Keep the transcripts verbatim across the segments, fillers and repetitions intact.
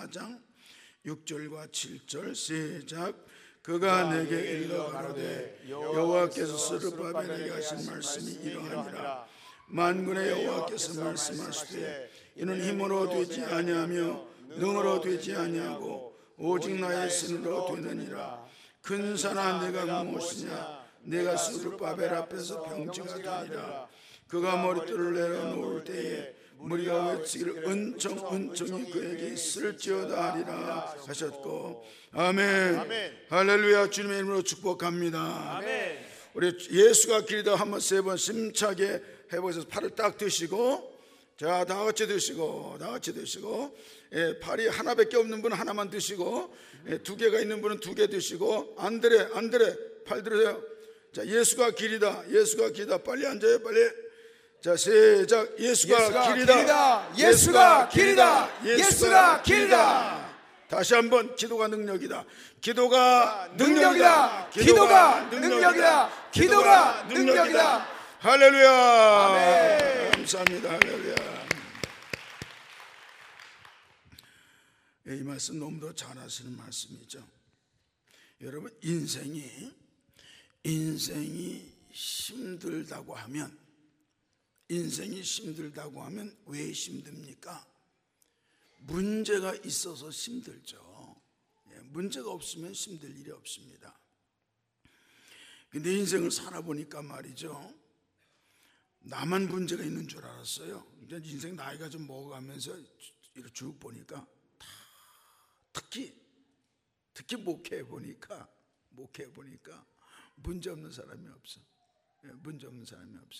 사 장 육 절과 칠 절 시작. 그가 내게 일러 가로되 여호와께서 스룹바벨에게 하신 말씀이 이러하니라. 만군의 여호와께서 말씀하시되 이는 힘으로 되지 아니하며 능으로 되지 아니하고 오직 나의 신으로 되느니라. 근사나 내가 무엇이냐. 내가 스룹바벨 앞에서 병지가 되니라. 그가 머리털을 내려놓을 때에 무리가 외치기를 은총 은총이 그에게 있을지어다 하리라 하셨고. 아멘. 아멘. 할렐루야. 주님의 이름으로 축복합니다. 아멘. 우리 예수가 길이다 한번 세 번 심차게 해보셔서 팔을 딱 드시고, 자, 다 같이 드시고, 다 같이 드시고, 예, 팔이 하나밖에 없는 분은 하나만 드시고, 예, 두 개가 있는 분은 두 개 드시고. 안드레, 안드레, 팔 들으세요. 자, 예수가 길이다, 예수가 길이다. 빨리 앉아요, 빨리. 자, 시작. 예수가, 예수가 길이다, 길이다. 예수가 길이다, 예수가 길이다. 다시 한번. 기도가 능력이다, 기도가 능력이다, 기도가 능력이다, 기도가 능력이다. 할렐루야. 아멘. 감사합니다. 할렐루야. 이 말씀 너무도 잘 하시는 말씀이죠. 여러분, 인생이 인생이 힘들다고 하면 인생이 힘들다고 하면 왜 힘듭니까? 문제가 있어서 힘들죠. 문제가 없으면 힘들 일이 없습니다. 근데 인생을 살아보니까 말이죠, 나만 문제가 있는 줄 알았어요. 인생 나이가 좀 먹어가면서 이렇게 쭉 보니까 다, 특히 특히 목회해 보니까 목회해 보니까 문제 없는 사람이 없어. 문제 없는 사람이 없어.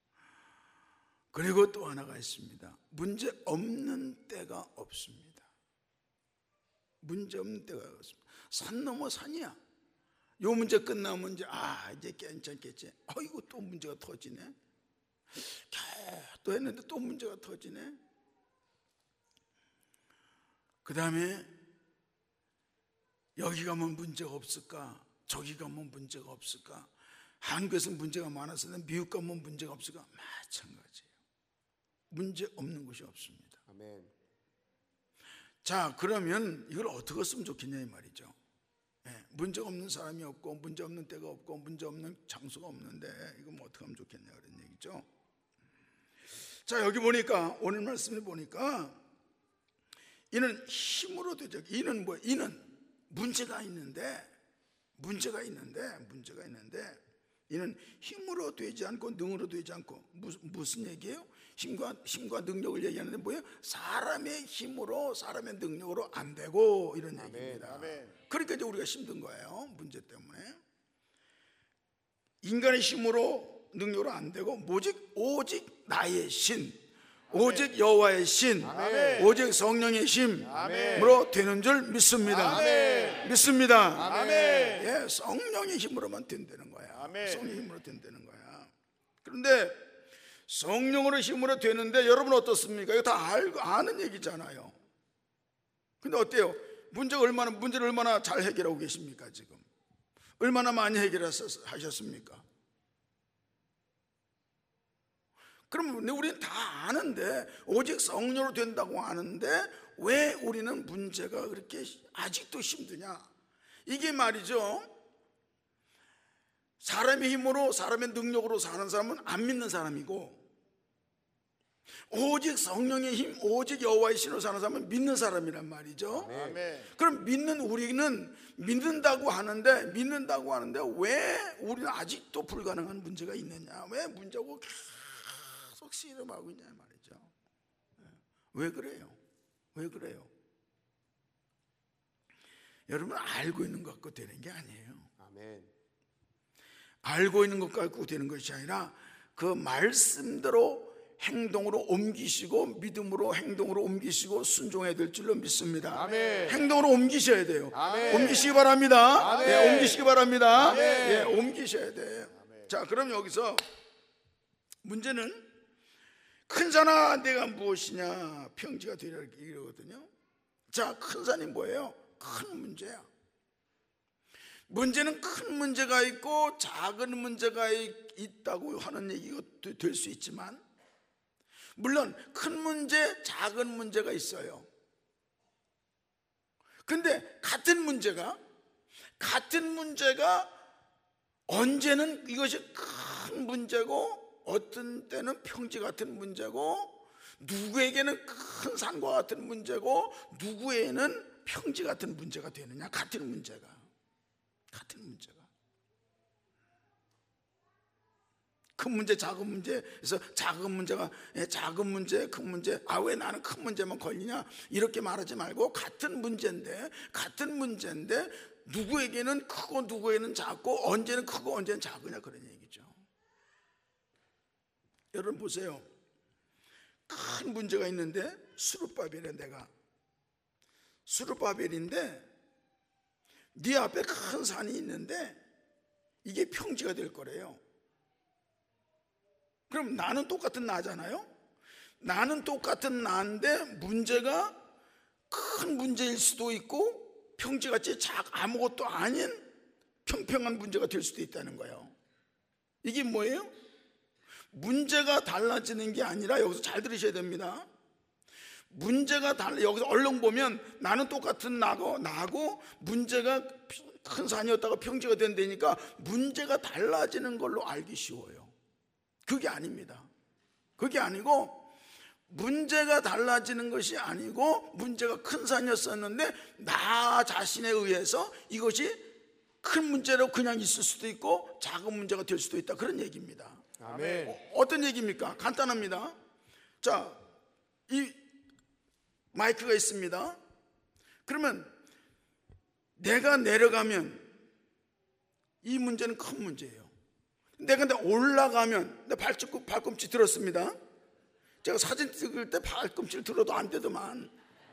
그리고 또 하나가 있습니다. 문제 없는 때가 없습니다. 문제 없는 때가 없습니다. 산 넘어 산이야. 요 문제 끝나면 이제 아 이제 괜찮겠지. 아이고 또 문제가 터지네. 또 했는데 또 문제가 터지네. 그 다음에 여기 가면 문제가 없을까, 저기 가면 문제가 없을까, 한국에서는 문제가 많아서 미국 가면 문제가 없을까. 마찬가지예요. 문제 없는 곳이 없습니다. 아멘. 자, 그러면 이걸 어떻게 쓰면 좋겠냐 이 말이죠. 네, 문제 없는 사람이 없고 문제 없는 때가 없고 문제 없는 장소가 없는데 이거 뭐 어떻게 하면 좋겠냐 그런 얘기죠. 자, 여기 보니까 오늘 말씀에 보니까 이는 힘으로 되죠. 이는 뭐 이는 문제가 있는데 문제가 있는데 문제가 있는데 이는 힘으로 되지 않고 능으로 되지 않고. 무슨, 무슨 얘기예요? 힘과, 힘과 능력을 얘기하는데 뭐예요? 사람의 힘으로 사람의 능력으로 안 되고 이런 아멘, 얘기입니다. 아멘. 그러니까 이제 우리가 힘든 거예요. 문제 때문에. 인간의 힘으로 능력으로 안 되고 오직 오직 나의 신, 아멘. 오직 여호와의 신, 아멘. 오직 성령의 힘으로 되는 줄 믿습니다. 아멘. 믿습니다. 아멘. 예, 성령의 힘으로만 된다는 거야. 아멘. 성령의 힘으로 된다는 거야. 그런데 성령으로 힘으로 되는데 여러분 어떻습니까? 이거 다 알고 아는 얘기잖아요. 근데 어때요? 문제가 얼마나 문제를 얼마나 잘 해결하고 계십니까 지금? 얼마나 많이 해결하셨습니까? 그럼 우리는 다 아는데 오직 성령으로 된다고 아는데 왜 우리는 문제가 그렇게 아직도 힘드냐? 이게 말이죠, 사람의 힘으로 사람의 능력으로 사는 사람은 안 믿는 사람이고 오직 성령의 힘, 오직 여호와의 신으로 사는 사람은 믿는 사람이란 말이죠. 아멘. 그럼 믿는 우리는 믿는다고 하는데 믿는다고 하는데 왜 우리는 아직도 불가능한 문제가 있느냐? 왜 문제고 계속 씨름하고 있냐 말이죠. 왜 그래요? 왜 그래요? 여러분, 알고 있는 것 갖고 되는 게 아니에요. 아멘. 알고 있는 것 갖고 되는 것이 아니라 그 말씀대로 행동으로 옮기시고 믿음으로 행동으로 옮기시고 순종해야 될 줄로 믿습니다. 아멘. 행동으로 옮기셔야 돼요. 아멘. 옮기시기 바랍니다. 아멘. 네, 옮기시기 바랍니다. 아멘. 네, 옮기셔야 돼요. 아멘. 자, 그럼 여기서 문제는 큰 산아 내가 무엇이냐 평지가 되리라 이러거든요. 자, 큰 산이 뭐예요? 큰 문제야. 문제는 큰 문제가 있고 작은 문제가 있다고 하는 얘기가 될 수 있지만 물론 큰 문제, 작은 문제가 있어요. 근데 같은 문제가 같은 문제가 언제는 이것이 큰 문제고 어떤 때는 평지 같은 문제고 누구에게는 큰 산과 같은 문제고 누구에게는 평지 같은 문제가 되느냐. 같은 문제가 같은 문제가 큰 문제 작은 문제에서 작은 문제가 작은 문제 큰 문제, 아 왜 나는 큰 문제만 걸리냐 이렇게 말하지 말고 같은 문제인데 같은 문제인데 누구에게는 크고 누구에게는 작고 언제는 크고 언제는 작으냐 그런 얘기죠. 여러분 보세요. 큰 문제가 있는데 스룹바벨에 내가 스룹바벨인데 네 앞에 큰 산이 있는데 이게 평지가 될 거래요. 그럼 나는 똑같은 나잖아요. 나는 똑같은 나인데 문제가 큰 문제일 수도 있고 평지같이 작 아무것도 아닌 평평한 문제가 될 수도 있다는 거예요. 이게 뭐예요? 문제가 달라지는 게 아니라, 여기서 잘 들으셔야 됩니다. 문제가 달라, 여기서 얼른 보면 나는 똑같은 나고 나고 문제가 큰 산이었다가 평지가 된다니까 문제가 달라지는 걸로 알기 쉬워요. 그게 아닙니다. 그게 아니고 문제가 달라지는 것이 아니고 문제가 큰 산이었었는데 나 자신에 의해서 이것이 큰 문제로 그냥 있을 수도 있고 작은 문제가 될 수도 있다, 그런 얘기입니다. 아멘. 어, 어떤 얘기입니까? 간단합니다. 자, 이 마이크가 있습니다. 그러면 내가 내려가면 이 문제는 큰 문제예요. 내가 근데 올라가면 내 발꿈치, 발꿈치 들었습니다. 제가 사진 찍을 때 발꿈치를 들어도 안 되더만.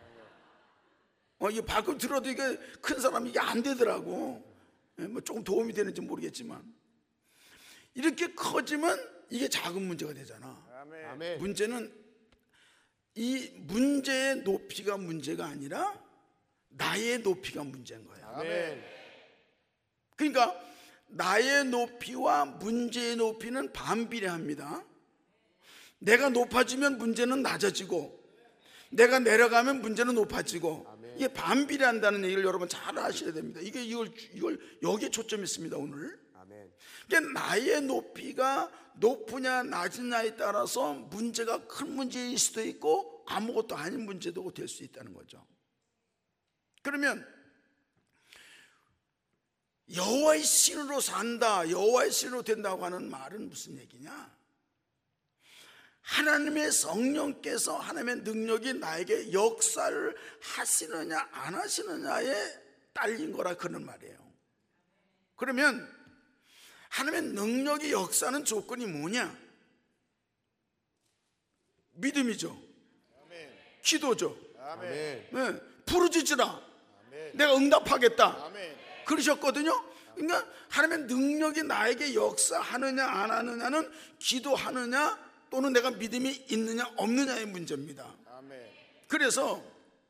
어, 이 발꿈치 들어도 이게 큰 사람이 이게 안 되더라고. 예, 뭐 조금 도움이 되는지 모르겠지만 이렇게 커지면 이게 작은 문제가 되잖아. 아멘. 문제는 이 문제의 높이가 문제가 아니라 나의 높이가 문제인 거야. 아멘. 그러니까 나의 높이와 문제의 높이는 반비례합니다. 내가 높아지면 문제는 낮아지고 내가 내려가면 문제는 높아지고, 아멘. 이게 반비례한다는 얘기를 여러분 잘 아셔야 됩니다. 이게 이걸 이걸 여기에 초점이 있습니다 오늘. 아멘. 그러니까 나의 높이가 높으냐 낮으냐에 따라서 문제가 큰 문제일 수도 있고 아무것도 아닌 문제도 될 수 있다는 거죠. 그러면 여호와의 신으로 산다, 여호와의 신으로 된다고 하는 말은 무슨 얘기냐? 하나님의 성령께서, 하나님의 능력이 나에게 역사를 하시느냐 안 하시느냐에 딸린 거라 그런 말이에요. 그러면 하나님의 능력이 역사하는 조건이 뭐냐? 믿음이죠. 아멘. 기도죠. 아멘. 네, 부르짖으라. 아멘. 내가 응답하겠다. 아멘. 그러셨거든요. 그러니까 하나님의 능력이 나에게 역사하느냐 안 하느냐는 기도하느냐 또는 내가 믿음이 있느냐 없느냐의 문제입니다. 아멘. 그래서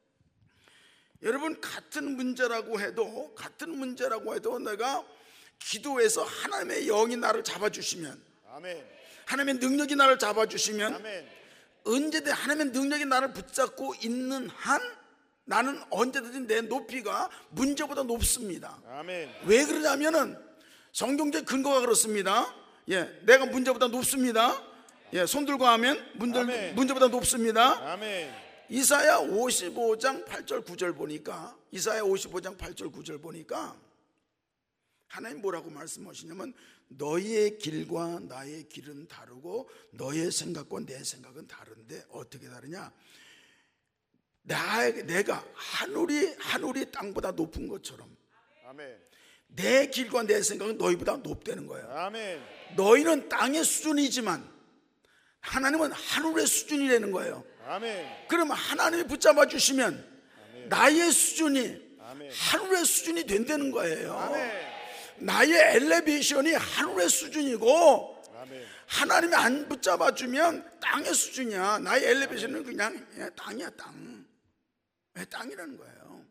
여러분 같은 문제라고 해도 같은 문제라고 해도 내가 기도해서 하나님의 영이 나를 잡아주시면, 아멘. 하나님의 능력이 나를 잡아주시면, 아멘. 언제든 하나님의 능력이 나를 붙잡고 있는 한 나는 언제든지 내 높이가 문제보다 높습니다. 아멘. 왜 그러냐면은 성경적 근거가 그렇습니다. 예, 내가 문제보다 높습니다. 예, 손 들고 하면 문제, 아멘. 문제보다 높습니다. 아멘. 이사야 오십오 장 팔 절 구 절 보니까, 이사야 오십오 장 팔 절 구 절 보니까 하나님 뭐라고 말씀하시냐면 너희의 길과 나의 길은 다르고 너의 생각과 내 생각은 다른데 어떻게 다르냐? 나, 내가 하늘이 하늘이 땅보다 높은 것처럼 아멘. 내 길과 내 생각은 너희보다 높다는 거예요. 아멘. 너희는 땅의 수준이지만 하나님은 하늘의 수준이라는 거예요. 아멘. 그러면 하나님이 붙잡아 주시면 아멘. 나의 수준이 아멘. 하늘의 수준이 된다는 거예요. 아멘. 나의 엘리베이션이 하늘의 수준이고 아멘. 하나님이 안 붙잡아 주면 땅의 수준이야. 나의 엘리베이션은 그냥 땅이야, 땅. 땅이라는 거예요.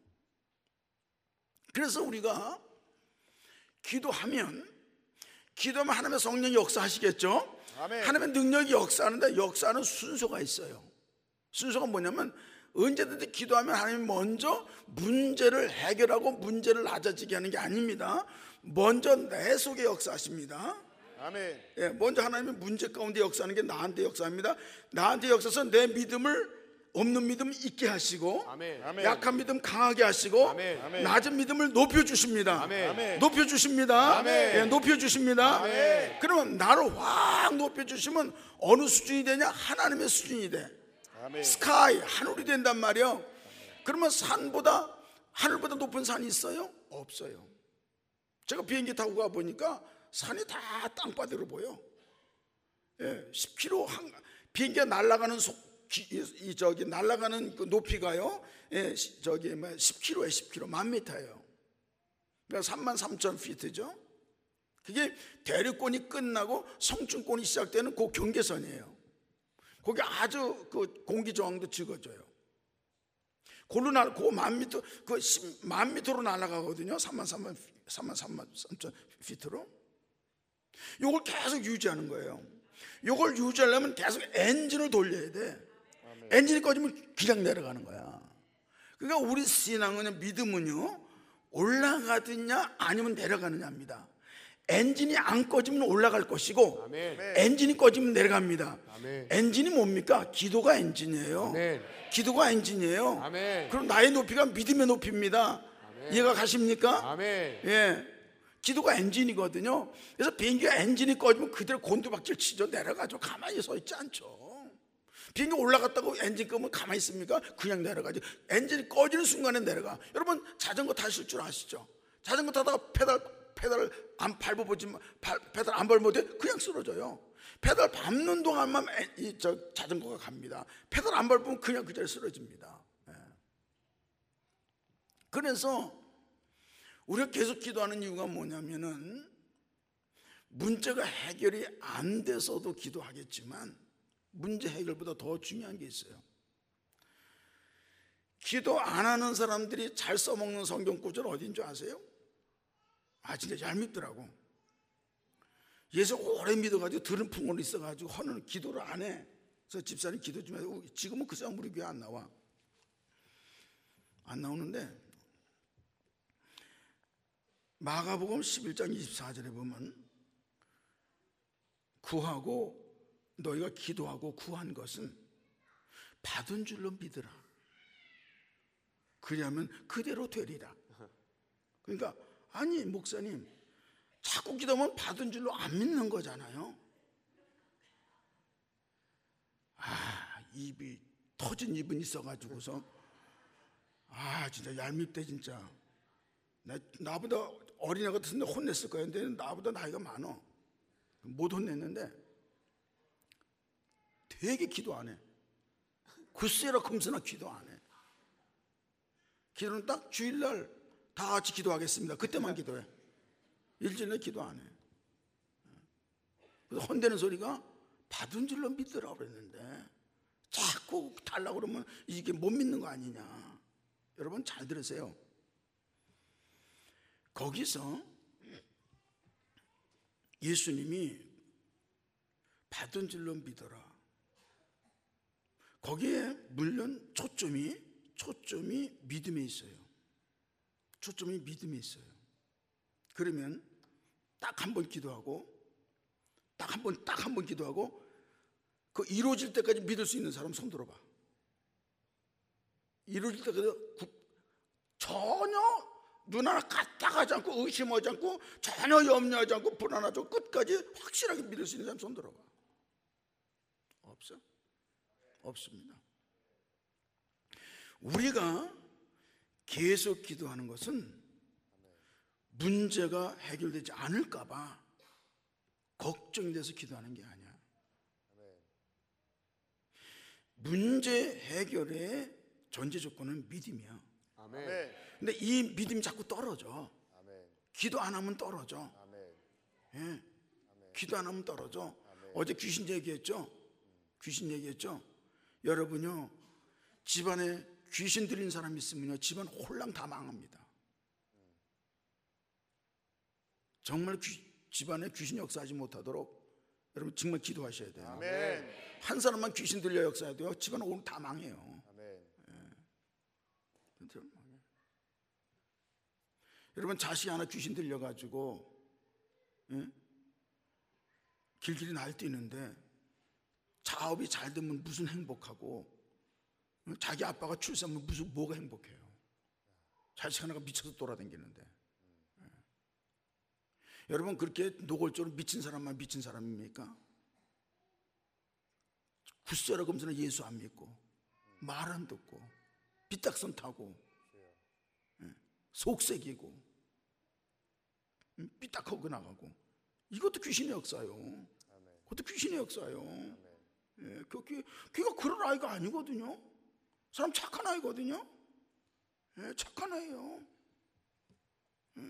그래서 우리가 기도하면 기도하면 하나님의 성령이 역사하시겠죠. 아멘. 하나님의 능력이 역사하는데 역사하는 순서가 있어요. 순서가 뭐냐면 언제든지 기도하면 하나님이 먼저 문제를 해결하고 문제를 낮아지게 하는 게 아닙니다. 먼저 내 속에 역사하십니다. 아멘. 예, 먼저 하나님이 문제 가운데 역사하는 게 나한테 역사합니다. 나한테 역사해서 내 믿음을 없는 믿음 있게 하시고 아멘. 약한 믿음 강하게 하시고 아멘. 낮은 믿음을 높여주십니다. 아멘. 높여주십니다. 아멘. 예, 높여주십니다. 아멘. 그러면 나를 확 높여주시면 어느 수준이 되냐? 하나님의 수준이 돼. 아멘. 스카이, 하늘이 된단 말이에요. 그러면 산보다 하늘보다 높은 산이 있어요? 없어요. 제가 비행기 타고 가보니까 산이 다 땅바닥으로 보여. 예, 십 킬로미터 한, 비행기가 날아가는 속 기, 이 저기 날아가는 그 높이가요, 예, 시, 저기 뭐 십 킬로미터에 십 킬로미터, 만 미터예요. 그러니까 삼만 삼천 피트죠. 그게 대륙권이 끝나고 성층권이 시작되는 그 경계선이에요. 거기 아주 그 공기 저항도 적어져요. 골로 날, 그 만 미터, 그 만 미터로 날아가거든요. 삼만 삼만 삼만 삼천 피트로. 요걸 계속 유지하는 거예요. 요걸 유지하려면 계속 엔진을 돌려야 돼. 엔진이 꺼지면 그냥 내려가는 거야. 그러니까 우리 신앙은, 믿음은요, 올라가느냐 아니면 내려가느냐입니다. 엔진이 안 꺼지면 올라갈 것이고, 아멘. 엔진이 꺼지면 내려갑니다. 아멘. 엔진이 뭡니까? 기도가 엔진이에요. 아멘. 기도가 엔진이에요. 아멘. 그럼 나의 높이가 믿음의 높이입니다. 아멘. 이해가 가십니까? 아멘. 예, 기도가 엔진이거든요. 그래서 비행기가 엔진이 꺼지면 그대로 곤두박질 치죠. 내려가죠. 가만히 서 있지 않죠. 비행기 올라갔다고 엔진 끄면 가만히 있습니까? 그냥 내려가지. 엔진이 꺼지는 순간에 내려가. 여러분 자전거 타실 줄 아시죠? 자전거 타다가 페달 페달을 안 밟아보지만 페달 안 밟으면 그냥 쓰러져요. 페달 밟는 동안만 이 저 자전거가 갑니다. 페달 안 밟으면 그냥 그 자리에 쓰러집니다. 예. 그래서 우리가 계속 기도하는 이유가 뭐냐면은, 문제가 해결이 안 돼서도 기도하겠지만 문제 해결보다 더 중요한 게 있어요. 기도 안 하는 사람들이 잘 써먹는 성경 구절 어딘 줄 아세요? 아, 진짜 잘 믿더라고. 예수 오래 믿어가지고 들은 풍문이 있어가지고 허는 기도를 안 해. 그래서 집사님 기도 좀 해서 지금은 그 사람 우리 교회 안 나와. 안 나오는데 마가복음 십일 장 이십사 절에 보면, 구하고 너희가 기도하고 구한 것은 받은 줄로 믿으라. 그리하면 그대로 되리라. 그러니까 아니 목사님, 자꾸 기도하면 받은 줄로 안 믿는 거잖아요. 아, 입이 터진 입은 있어가지고서 아 진짜 얄밉대 진짜. 나, 나보다 어린애 같은데 혼냈을 거야. 근데 나보다 나이가 많어. 못 혼냈는데 되게 기도 안 해. 글쎄라 금스나 기도 안 해. 기도는 딱 주일날 다 같이 기도하겠습니다. 그때만 기도해. 일주일에 기도 안 해. 그래서 혼대는 소리가 받은 줄로 믿으라고 그랬는데 자꾸 달라고 그러면 이게 못 믿는 거 아니냐. 여러분 잘 들으세요. 거기서 예수님이 받은 줄로 믿어라. 거기에 물론 초점이 초점이 믿음에 있어요. 초점이 믿음에 있어요. 그러면 딱 한 번 기도하고 딱 한 번 딱 한 번 기도하고 그 이루어질 때까지 믿을 수 있는 사람 손 들어봐. 이루어질 때까지 전혀 눈 하나 까딱하지 않고 의심하지 않고 전혀 염려하지 않고 불안하지 않고 끝까지 확실하게 믿을 수 있는 사람 손 들어봐. 없어? 없습니다. 우리가 계속 기도하는 것은 문제가 해결되지 않을까 봐 걱정이 돼서 기도하는 게 아니야. 문제 해결의 전제 조건은 믿음이야. 아멘. 근데 이 믿음이 자꾸 떨어져. 아멘. 기도 안 하면 떨어져. 아멘. 예. 기도 안 하면 떨어져. 어제 귀신 얘기했죠? 귀신 얘기했죠? 여러분요, 집안에 귀신 들린 사람 있으면요, 집안 홀랑 다 망합니다. 정말 귀, 집안에 귀신 역사하지 못하도록 여러분 정말 기도하셔야 돼요. 아멘. 한 사람만 귀신 들려 역사해도요, 집안 오늘 다 망해요. 아멘. 예. 여러분, 자식이 하나 귀신 들려가지고 예? 길길이 날뛰는데 자업이 잘 되면 무슨 행복하고, 자기 아빠가 출산하면 무슨 뭐가 행복해요. 자식 하나가 미쳐서 돌아다니는데. 예. 여러분, 그렇게 노골적으로 미친 사람만 미친 사람입니까? 굳세라 검사는 예수 안 믿고, 말 안 듣고, 삐딱선 타고, 예. 속색이고, 삐딱하고 나가고, 이것도 귀신의 역사요. 그것도 귀신의 역사요. 예, 그, 그, 걔가 그럴 아이가 아니거든요. 사람 착한 아이거든요. 예, 착한 아이예요. 예.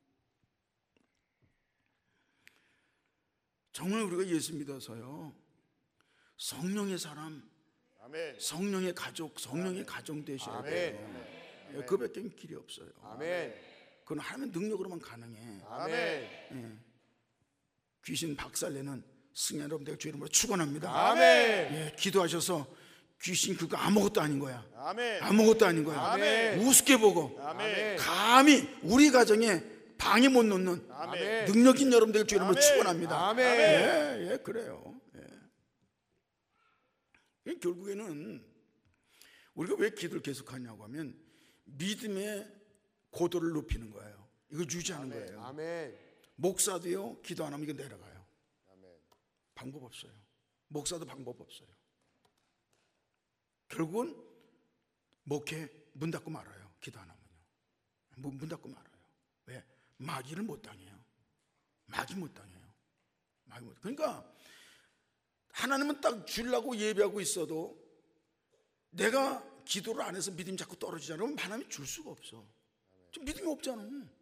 정말 우리가 예수 믿어서요, 성령의 사람, 아멘. 성령의 가족, 성령의 가정 되셔야 아멘. 돼요. 예, 그 밖에 길이 없어요. 아멘. 그건 하나님의 능력으로만 가능해. 아멘. 예. 귀신 박살내는 승리 여러분들 주의 이름으로 축원합니다. 아멘. 예, 기도하셔서 귀신 그거 아무것도 아닌 거야. 아멘. 아무것도 아닌 거야. 아멘. 우습게 보고 아멘. 감히 우리 가정에 방해 못 놓는 아멘. 능력 있는 여러분들 주의 이름으로 아멘. 축원합니다. 아멘. 예, 예, 그래요. 예. 결국에는 우리가 왜 기도를 계속하냐고 하면 믿음의 고도를 높이는 거예요. 이거 유지하는 아멘. 거예요. 아멘. 목사도요, 기도 안 하면 이거 내려가요. 아멘. 방법 없어요. 목사도 방법 없어요. 결국은 목회 문 닫고 말아요. 기도 안 하면요. 문, 문 닫고 말아요. 왜? 마귀를 못 당해요. 마귀 못 당해요. 마귀 못. 그러니까 하나님은 딱 주려고 예배하고 있어도 내가 기도를 안 해서 믿음이 자꾸 떨어지잖아. 그러면 하나님이 줄 수가 없어. 지금 믿음이 없잖아.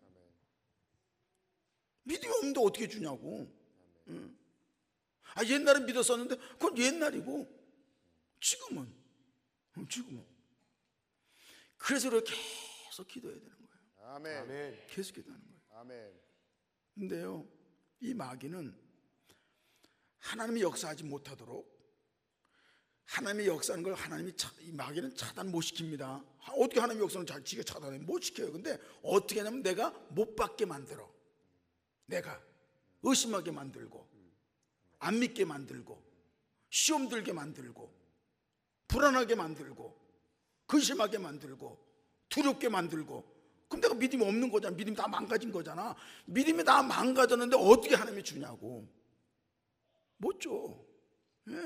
믿음이 없는데 어떻게 주냐고. 응. 아, 옛날엔 믿었었는데 그건 옛날이고 지금은 지금은 그래서 이렇게 계속 기도해야 되는 거예요. 아멘. 아멘. 계속 기도하는 거예요. 아멘. 근데요, 이 마귀는 하나님이 역사하지 못하도록, 하나님의 역사하는 걸 하나님이 차, 이 마귀는 차단 못 시킵니다. 어떻게 하나님의 역사는 잘 지가 차단해? 못 시켜요. 근데 어떻게 하냐면 내가 못 받게 만들어. 내가 의심하게 만들고, 안 믿게 만들고, 시험 들게 만들고, 불안하게 만들고, 근심하게 만들고, 두렵게 만들고. 그럼 내가 믿음이 없는 거잖아. 믿음이 다 망가진 거잖아. 믿음이 다 망가졌는데 어떻게 하나님이 주냐고. 못 줘. 예.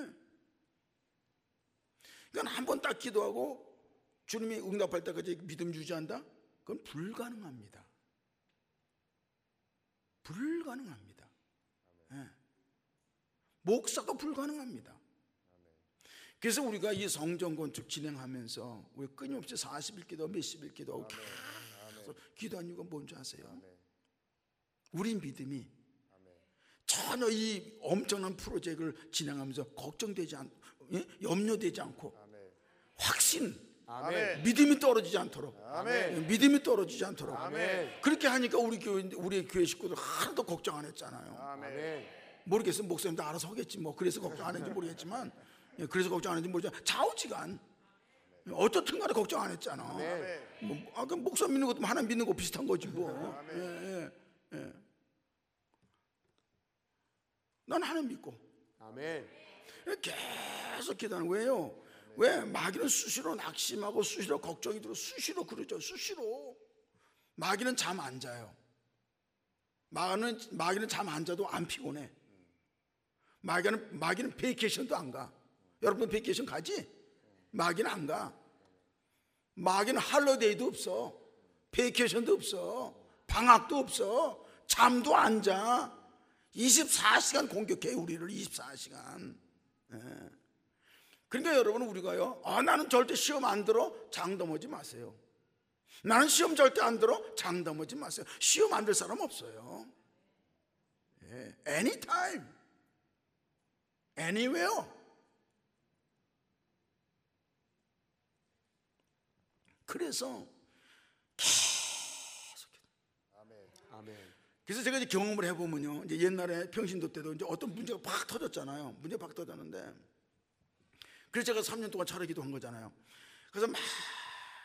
그러니까 한 번 딱 기도하고 주님이 응답할 때까지 믿음 유지한다? 그건 불가능합니다. 불가능합니다. 예. 목사도 불가능합니다. 그래서 우리가 이 성전 건축 진행하면서 우리 끊임없이 사십 일 기도, 몇십 일 기도하고 계속 기도한 이유가 뭔지 아세요? 우리 믿음이 전혀 이 엄청난 프로젝트를 진행하면서 걱정되지 않고, 예? 염려되지 않고, 확신, 아멘. 믿음이 떨어지지 않도록, 아멘. 믿음이 떨어지지 않도록. 아멘. 그렇게 하니까 우리 교회, 우리 교회 식구들 하나도 걱정 안 했잖아요. 아멘. 모르겠어요. 목사님도 알아서 하겠지 뭐. 그래서 걱정 안 했는지 모르겠지만, 예, 그래서 걱정 안 했는지 모르지만 좌우지간 어떻든 간에 걱정 안 했잖아. 아멘. 뭐, 아, 그럼 목사 믿는 것도 하나님 믿는 거 비슷한 거지 뭐. 예, 예, 예. 난 하나님 믿고 아멘. 계속 기도하는 거예요. 왜? 마귀는 수시로 낙심하고 수시로 걱정이 들어 수시로 그러죠. 수시로. 마귀는 잠 안 자요. 마귀는, 마귀는 잠 안 자도 안 피곤해. 마귀는, 마귀는 베이케이션도 안 가. 여러분 베이케이션 가지? 마귀는 안 가. 마귀는 할로데이도 없어. 베이케이션도 없어. 방학도 없어. 잠도 안 자. 이십사 시간 공격해 우리를. 이십사 시간. 예. 그러니까 여러분 우리가요, 아, 나는 절대 시험 안 들어. 장담하지 마세요. 나는 시험 절대 안 들어. 장담하지 마세요. 시험 안 들 사람 없어요. 예. Anytime, anywhere. 그래서 계속. 아멘. 아멘. 그래서 제가 이제 경험을 해보면요, 이제 옛날에 평신도 때도 이제 어떤 문제가 팍 터졌잖아요. 문제가 팍 터졌는데, 그래서 제가 삼 년 동안 차례 기도한 거잖아요. 그래서 막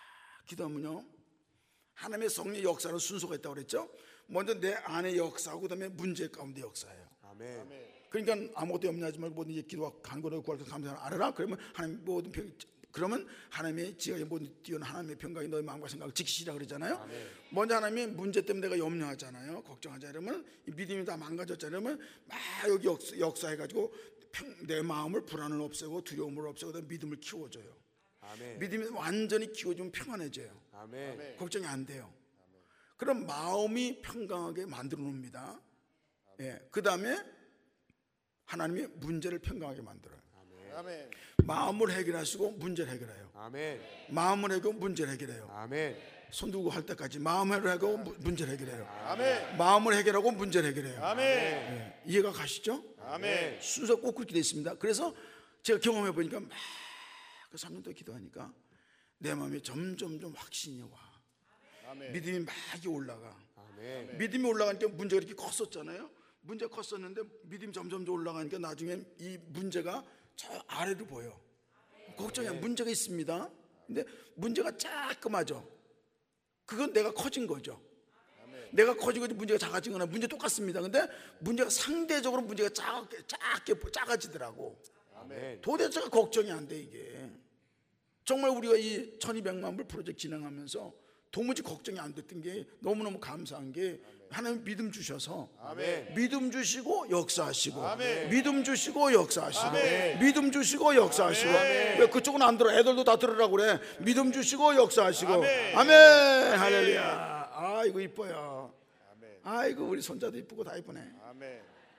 기도하면요, 하나님의 성령의 역사는 순서가 있다고 그랬죠. 먼저 내 안의 역사하고 그다음에 문제 가운데 역사예요. 아멘. 그러니까 아무것도 없냐 하지 말고 뭐든지 기도와 간구를 구할 때 감사를 알아라. 그러면 하나님 모든 평, 그러면 하나님의 지각에 모든 뛰어난 하나님의 평강이 너의 마음과 생각을 지키시라 그러잖아요. 아멘. 먼저 하나님의 문제 때문에 내가 염려하잖아요. 걱정하자 이러면 이 믿음이 다 망가졌잖아요. 그러면 막 여기 역사, 역사해가지고 평, 내 마음을 불안을 없애고 두려움을 없애고 그다음에 믿음을 키워줘요. 아멘. 믿음이 완전히 키워지면 평안해져요. 아멘. 걱정이 안 돼요. 그럼 마음이 평강하게 만들어 놓습니다. 예, 그 다음에 하나님이 문제를 평강하게 만들어요. 아멘. 마음을 해결하시고 문제를 해결해요. 아멘. 마음을 해결하고 문제를 해결해요. 아멘. 손 들고 할 때까지 마음을 해결하고 무- 문제를 해결해요. 아멘. 마음을 해결하고 문제를 해결해요. 아멘. 예, 이해가 가시죠? 아멘. 순서 꼭 그렇게 되어 있습니다. 그래서 제가 경험해 보니까 막 삼 년 동안 기도하니까 내 마음에 점점 좀 확신이 와. 아멘. 믿음이 막 올라가. 아멘. 믿음이 올라가니까 문제가 이렇게 컸었잖아요. 문제 컸었는데 믿음이 점점 더 올라가니까 나중에 이 문제가 저 아래로 보여. 걱정이 안, 문제가 있습니다. 근데 문제가 조그마죠. 그건 내가 커진 거죠. 내가 커지고 문제가 작아진 거나 문제 똑같습니다. 근데 문제가 상대적으로 문제가 작게 작게 작아지더라고. 아멘. 도대체가 걱정이 안 돼. 이게 정말 우리가 이 천이백만 불 프로젝트 진행하면서 도무지 걱정이 안 됐던 게 너무너무 감사한 게 하나님 믿음 주셔서 아멘. 믿음 주시고 역사하시고 아멘. 믿음 주시고 역사하시고 아멘. 믿음 주시고 역사하시고 아멘. 왜 그쪽은 안 들어? 애들도 다 들으라고 그래. 믿음 주시고 역사하시고 아멘. 아멘. 할렐루야. 아 이거 이뻐요. 아멘. 아이고 우리 손자도 이쁘고 다 이쁘네. 아멘.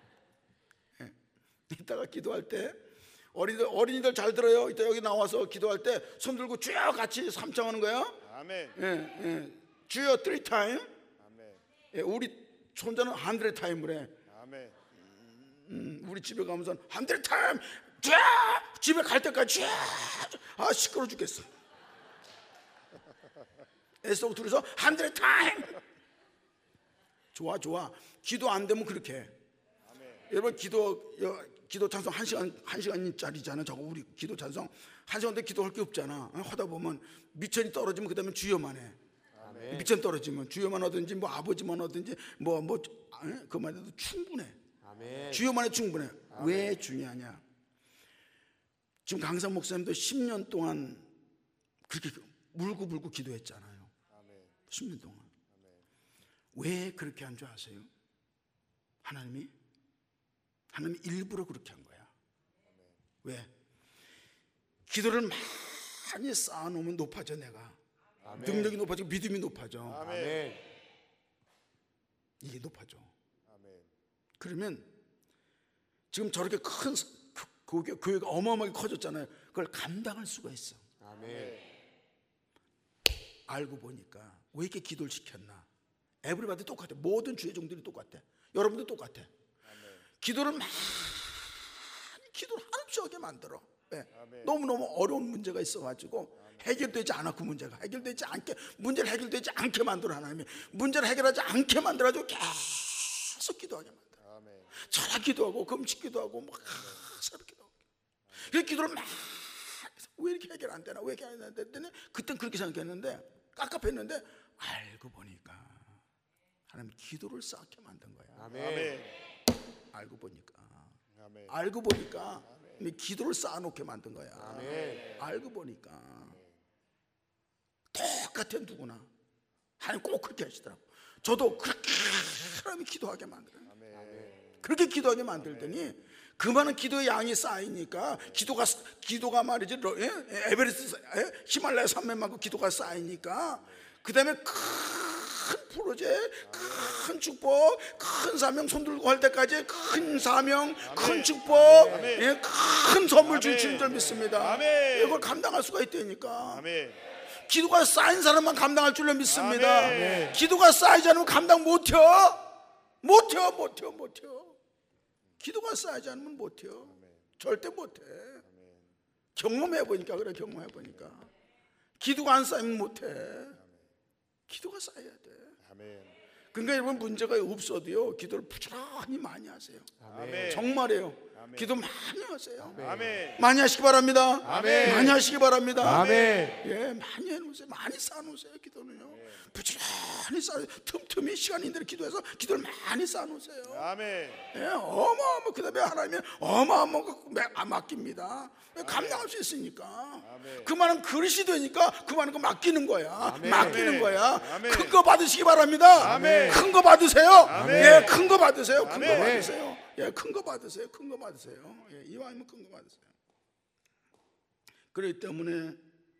이따가 기도할 때 어린이들, 어린이들 잘 들어요. 이따 여기 나와서 기도할 때 손 들고 쭉 같이 삼창하는 거야. 아멘. 예, 예. 주여 three time. 아멘. 예, 우리 손자는 hundred time을 해. 아멘. 음, 우리 집에 가면서 hundred time. 쫙 집에 갈 때까지 쫙. 아 시끄러 죽겠어. 애써 둘이서 hundred time. 좋아 좋아. 기도 안 되면 그렇게 해. 여러분 기도 여, 기도 찬송 한 시간 한 시간짜리잖아. 저거 우리 기도 찬송 한 시간인데 기도할 게 없잖아. 하다 보면 미천이 떨어지면 그다음에 주여만 해. 아멘. 미천 떨어지면 주여만 하든지 뭐 아버지만 하든지 뭐뭐 그만 해도 충분해. 아멘. 주여만 해 충분해. 왜 중요하냐? 지금 강산 목사님도 십 년 동안 그렇게 물고불고 기도했잖아요. 아멘. 십 년 동안. 왜 그렇게 한 줄 아세요? 하나님이 하나님이 일부러 그렇게 한 거야. 왜? 기도를 많이 쌓아놓으면 높아져. 내가 아멘. 능력이 높아지고 믿음이 높아져. 아멘. 이게 높아져. 아멘. 그러면 지금 저렇게 큰 그- 교회, 교회가 어마어마하게 커졌잖아요. 그걸 감당할 수가 있어. 아멘. 알고 보니까 왜 이렇게 기도를 시켰나? 에브리바디 똑같아. 모든 주의 종들이 똑같아. 여러분도 똑같아. 기도를 많이 기도를 한없이 하게 만들어. 네. 너무너무 어려운 문제가 있어가지고 해결되지 않아. 그 문제가 해결되지 않게, 문제를 해결되지 않게 만들어. 하나님이 문제를 해결하지 않게 만들어가지고 계속 기도하게 만들어. 아멘. 전화 기도하고 금식 기도하고 막 새벽 기도하고. 그래서 기도를 막 왜 이렇게 해결 안 되나, 왜 이렇게 안 되나 했더니 그땐 그렇게 생각했는데 깝깝했는데 알고 보니까 하나님 기도를 쌓게 만든 거야. 아멘. 알고 보니까 아멘. 알고 보니까 기도를 쌓아놓게 만든 거야. 아멘. 알고 보니까 똑같아. 누구나 하나님 꼭 그렇게 하시더라고. 저도 그렇게 하나님이 기도하게 만들어요. 아멘. 그렇게 기도하게 만들더니 그 많은 기도의 양이 쌓이니까 기도가 기도가 말이지 예? 에베레스트 예? 히말라야 산맥만큼 기도가 쌓이니까 그 다음에 큰 프로젝트, 큰 축복, 큰 사명 손 들고 할 때까지 큰 사명, 큰 축복, 예? 큰 선물 주시는 줄 믿습니다. 아멘. 이걸 감당할 수가 있다니까. 아멘. 기도가 쌓인 사람만 감당할 줄로 믿습니다. 아멘. 기도가 쌓이지 않으면 감당 못해요. 못해요. 못해요. 못해요. 기도가 쌓이지 않으면 못해요. 절대 못해. 경험해보니까 그래. 경험해보니까 기도가 안 쌓이면 못해. 기도가 쌓여야 돼. 아멘. 그러니까 여러분 문제가 없어도요 기도를 부지런히 많이 하세요. 아멘. 정말이에요. 아멘. 기도 많이 하세요. 아멘. 많이 하시기 바랍니다. 아멘. 많이 하시기 바랍니다. 아멘. 예, 많이 해놓으세요. 많이 쌓아놓으세요. 기도는요. 부지런히 쌓아, 틈틈이 시간 있는 대로 기도해서 기도를 많이 쌓아놓으세요. 아멘. 예, 어마어마 그다음에 하나님이 어마어마 맡깁니다. 감당할 수 있으니까. 아멘. 그만한 그릇이 되니까 그만한 거 맡기는 거야. 아멘. 맡기는 거야. 아멘. 큰 거 받으시기 바랍니다. 아멘. 큰 거 받으세요. 아멘. 예, 큰 거 받으세요. 큰 거 아멘. 받으세요. 예, 큰 거 받으세요. 큰 거 받으세요. 예, 이왕이면 큰 거 받으세요. 그렇기 때문에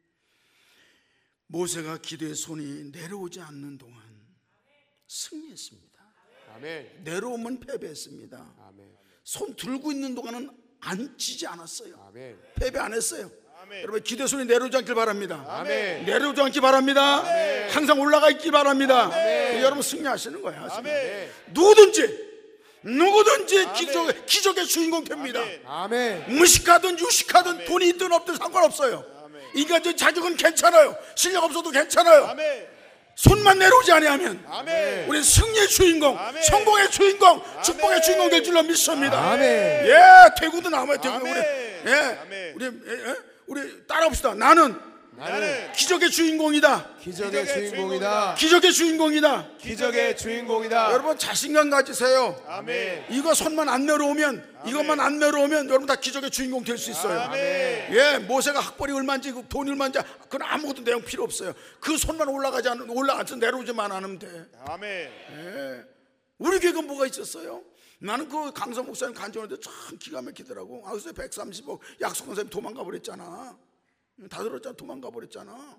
모세가 기도의 손이 내려오지 않는 동안 승리했습니다. 아멘. 내려오면 패배했습니다. 아멘. 손 들고 있는 동안은 안 지지 않았어요. 아멘. 패배 안 했어요. 아멘. 여러분 기도의 손이 내려오지 않길 바랍니다. 아멘. 내려오지 않기 바랍니다. 아멘. 항상 올라가 있기 바랍니다. 아멘. 여러분 승리하시는 거예요. 아멘. 누구든지 누구든지 아멘. 기적의, 기적의 주인공 됩니다. 아멘. 아멘. 무식하든 유식하든 아멘. 돈이 있든 없든 상관없어요. 아멘. 인간적 자격은 괜찮아요. 실력 없어도 괜찮아요. 아멘. 손만 내려오지 아니하면 아멘. 우리 승리의 주인공, 아멘. 성공의 주인공, 아멘. 축복의 주인공 될 줄로 믿습니다. 아멘. 예, 대구도 남아요. 대구 우리, 아멘. 예, 아멘. 우리, 예, 예? 우리 따라합시다. 나는 나는 기적의 주인공이다. 기적의 주인공이다. 기적의 주인공이다. 기적의 주인공이다. 여러분 자신감 가지세요. 아멘. 이거 손만 안 내려오면, 이것만 안 내려오면 여러분 다 기적의 주인공 될 수 있어요. 아멘. 예, 모세가 학벌이 얼마인지 그 돈이 얼마인지 그건 아무것도 내용 필요 없어요. 그 손만 올라가지 않으면 올라가서 내려오지만 않으면 돼. 아멘. 예. 우리 교회가 뭐가 있었어요? 나는 그 강서 목사님 간증하는데 참 기가 막히더라고. 아, 그래서 백삼십억 약속한 사람이 도망가 버렸잖아. 다 들었잖아. 도망가 버렸잖아.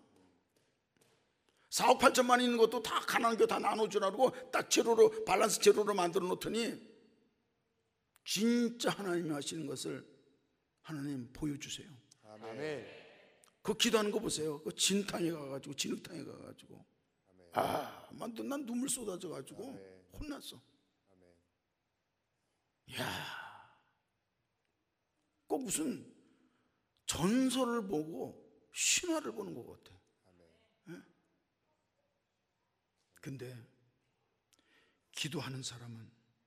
사억 팔천만 있는 것도 다 가난한 교회 다 나눠주라고 딱 제로로 밸런스 제로로 만들어 놓더니 진짜 하나님이 하시는 것을 하나님 보여주세요. 아멘. 그 기도하는 거 보세요. 그 진탕에 가가지고 진흙탕에 가가지고 아, 난, 난 눈물 쏟아져 가지고 혼났어. 야, 꼭 무슨 전설을 보고 신화를 보는 것 같아. 예? 근데 기도하는 사람은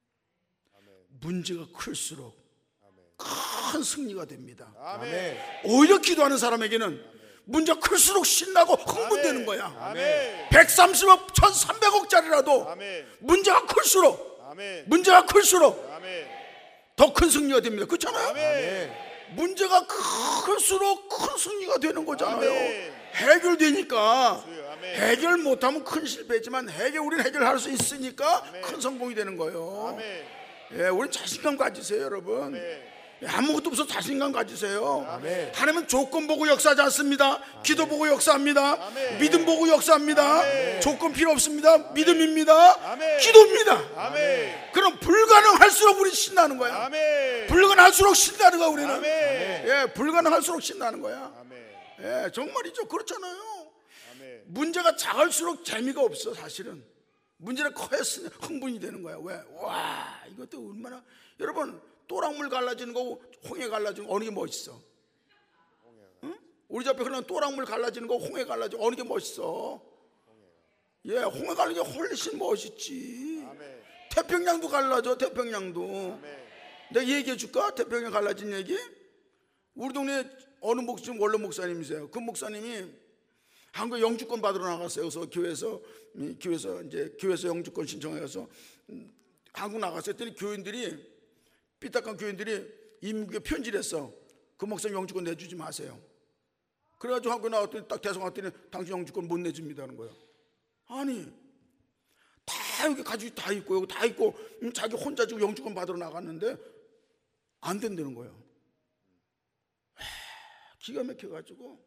문제가 클수록 큰 승리가 됩니다. 아멘. 오히려 기도하는 사람에게는 문제가 클수록 신나고 흥분되는 거야. 아멘. 백삼십억, 천삼백억짜리라도 아멘. 문제가 클수록 아멘. 문제가 클수록 아멘. 더 큰 승리가 됩니다. 그렇잖아요? 아멘. 문제가 클수록 큰 승리가 되는 거잖아요. 아멘. 해결되니까. 아멘. 해결 못하면 큰 실패지만 해결 우리는 해결할 수 있으니까 아멘. 큰 성공이 되는 거예요. 아멘. 예, 우리 자신감 가지세요, 여러분. 아멘. 예, 아무것도 없어 자신감 가지세요. 아멘. 하나님은 조건 보고 역사하지 않습니다. 기도 보고 역사합니다. 아멘. 믿음 보고 역사합니다. 아멘. 조건 필요 없습니다. 믿음입니다. 아멘. 기도입니다. 아멘. 그럼 불가능할수록 우리 신나는 거야. 아멘. 불가능할수록 신나는 거야, 우리는. 아멘. 예, 불가능할수록 신나는 거야. 아멘. 예, 정말이죠. 그렇잖아요. 아멘. 문제가 작을수록 재미가 없어, 사실은. 문제가 커야으니 흥분이 되는 거야. 왜? 와, 이것도 얼마나. 여러분, 또랑물 갈라지는 거고 홍해 갈라지는 거 어느 게 멋있어? 응? 우리 집 앞에 그냥 또랑물 갈라지는 거 홍해 갈라지는 거 어느 게 멋있어? 예, 홍해 갈라지는 게 훨씬 멋있지. 아멘. 태평양도 갈라져. 태평양도. 아멘. 내가 얘기해 줄까? 태평양 갈라진 얘기. 우리 동네 어느 목사님, 원로 목사님이세요. 그 목사님이 한국 영주권 받으러 나갔어요. 그래서 교회에서 교회에서 이제 교회에서 영주권 신청해서 한국 나갔어요. 그랬더니 교인들이 삐딱한 교인들이 임국에 편지를 했어. 그 목사님 영주권 내주지 마세요. 그래가지고 한국 나왔더니 딱 대성 왔더니 당신 영주권 못 내줍니다는 거예요. 아니, 다 여기 가지고 다 있고 여기 다 있고 자기 혼자 지금 영주권 받으러 나갔는데 안 된다는 거예요. 기가 막혀가지고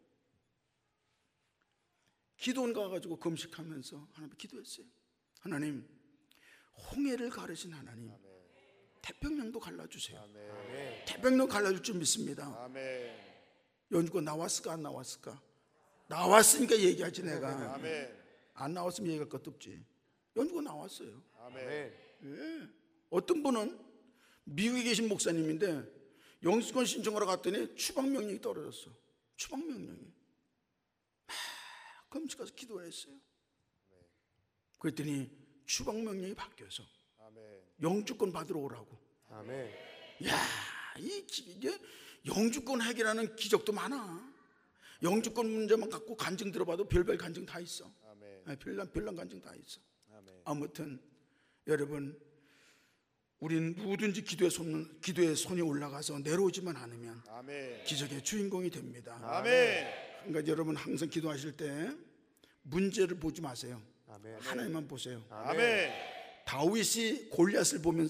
기도원 가가지고 금식하면서 하나님 기도했어요. 하나님, 홍해를 가르신 하나님, 태평양도 갈라주세요. 아멘. 태평양 갈라줄 줄 믿습니다. 아멘. 영주권 나왔을까 안 나왔을까? 나왔으니까 얘기하지 내가. 아멘. 안 나왔으면 얘기할 것도 없지. 영주권 나왔어요. 아멘. 예. 어떤 분은 미국에 계신 목사님인데 영주권 신청하러 갔더니 추방명령이 떨어졌어. 추방명령이. 막 금식 가서 기도했어요. 그랬더니 추방 명령이 바뀌어서 아멘. 영주권 받으러 오라고. 아멘. 야, 이 이게 영주권 해결하는 기적도 많아. 영주권 문제만 갖고 간증 들어봐도 별별 간증 다 있어. 아멘. 별난 별난 간증 다 있어. 아멘. 아무튼 여러분, 우리는 누구든지 기도의 손 기도의 손이 올라가서 내려오지만 않으면 아멘. 기적의 주인공이 됩니다. 아멘. 그러니까 여러분 항상 기도하실 때 문제를 보지 마세요. 아멘. 하나님만 보세요. 아멘. 다윗이 골리앗을 보면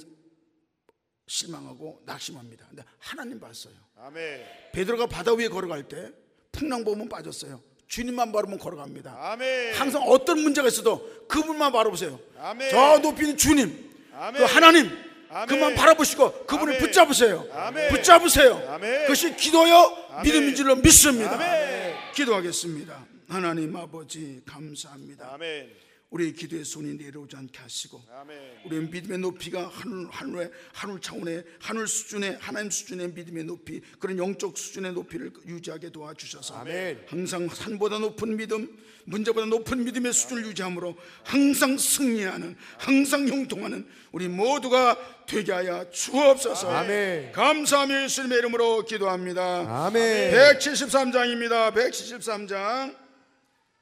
실망하고 낙심합니다. 근데 하나님 봤어요. 아멘. 베드로가 바다 위에 걸어갈 때 풍랑 보면 빠졌어요. 주님만 바라보면 걸어갑니다. 아멘. 항상 어떤 문제가 있어도 그분만 바라보세요. 아멘. 저 높이는 주님, 아멘. 그 하나님, 아멘. 그만 바라보시고 그분을 아멘. 붙잡으세요. 아멘. 붙잡으세요. 아멘. 그것이 기도요 아멘. 믿음인 줄로 믿습니다. 아멘. 기도하겠습니다. 하나님 아버지 감사합니다. 아멘. 우리의 기도의 손이 내려오지 않게 하시고 아멘. 우리의 믿음의 높이가 하늘, 하늘의 하늘 차원의 하늘 수준의 하나님 수준의 믿음의 높이, 그런 영적 수준의 높이를 유지하게 도와주셔서 아멘. 항상 산보다 높은 믿음, 문제보다 높은 믿음의 수준을 유지함으로 항상 승리하는, 항상 형통하는 우리 모두가 되게 하여 주옵소서. 아멘. 감사하며 예수님의 이름으로 기도합니다. 아멘. 백칠십삼 장입니다. 백칠십삼 장